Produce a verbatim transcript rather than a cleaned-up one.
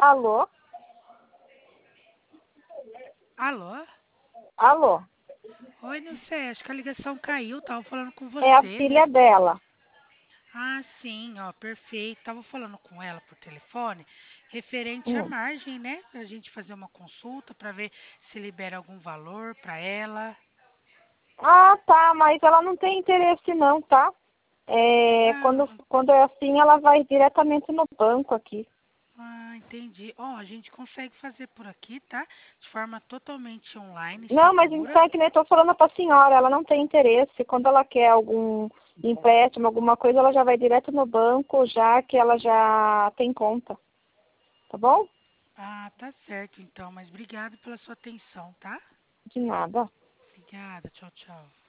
Alô? Alô? Alô? Oi, não sei, acho que a ligação caiu, tava falando com É a você. filha dela. Ah, sim, ó, perfeito. Tava falando com ela por telefone, referente à Hum. margem, né? Pra gente fazer uma consulta pra ver se libera algum valor pra ela. Ah, tá, mas ela não tem interesse não, tá? É, Ah, quando, quando é assim, ela vai diretamente no banco aqui. ah, entendi. Ó, a gente consegue fazer por aqui, tá? De forma totalmente online, Não, mas segura. então é que nem eu tô falando pra senhora, ela não tem interesse. Quando ela quer algum empréstimo, alguma coisa, ela já vai direto no banco, já que ela já tem conta. Tá bom? Ah, tá certo então, mas obrigado pela sua atenção, tá? De nada. Obrigada, tchau, tchau.